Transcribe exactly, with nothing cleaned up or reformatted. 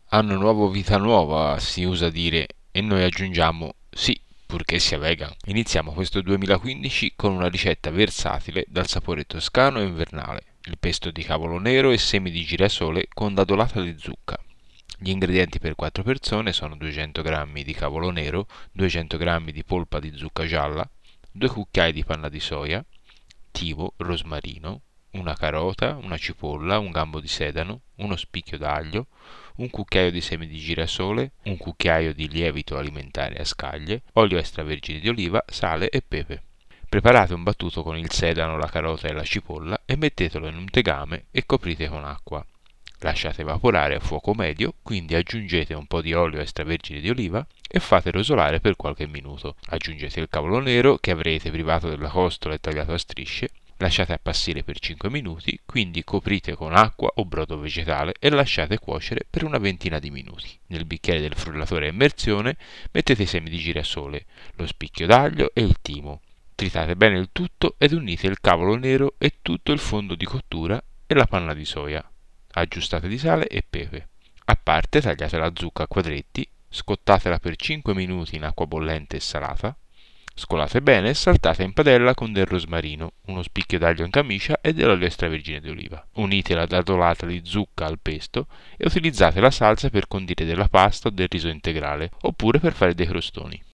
Anno nuovo, vita nuova, si usa dire, e noi aggiungiamo sì, purché sia vegan. Iniziamo questo duemilaquindici con una ricetta versatile dal sapore toscano e invernale: il pesto di cavolo nero e semi di girasole con dadolata di zucca. Gli ingredienti per quattro persone sono duecento grammi di cavolo nero, duecento grammi di polpa di zucca gialla, due cucchiai di panna di soia, timo, rosmarino, una carota, una cipolla, un gambo di sedano, uno spicchio d'aglio, un cucchiaio di semi di girasole, un cucchiaio di lievito alimentare a scaglie, olio extravergine di oliva, sale e pepe. Preparate un battuto con il sedano, la carota e la cipolla e mettetelo in un tegame e coprite con acqua. Lasciate evaporare a fuoco medio, quindi aggiungete un po' di olio extravergine di oliva e fate rosolare per qualche minuto. Aggiungete il cavolo nero che avrete privato della costola e tagliato a strisce. Lasciate appassire per cinque minuti, quindi coprite con acqua o brodo vegetale e lasciate cuocere per una ventina di minuti. Nel bicchiere del frullatore a immersione mettete i semi di girasole, lo spicchio d'aglio e il timo. Tritate bene il tutto ed unite il cavolo nero e tutto il fondo di cottura e la panna di soia. Aggiustate di sale e pepe. A parte tagliate la zucca a quadretti, scottatela per cinque minuti in acqua bollente e salata, scolate bene e saltate in padella con del rosmarino, uno spicchio d'aglio in camicia e dell'olio extravergine di oliva. Unite la dadolata di zucca al pesto e utilizzate la salsa per condire della pasta o del riso integrale, oppure per fare dei crostoni.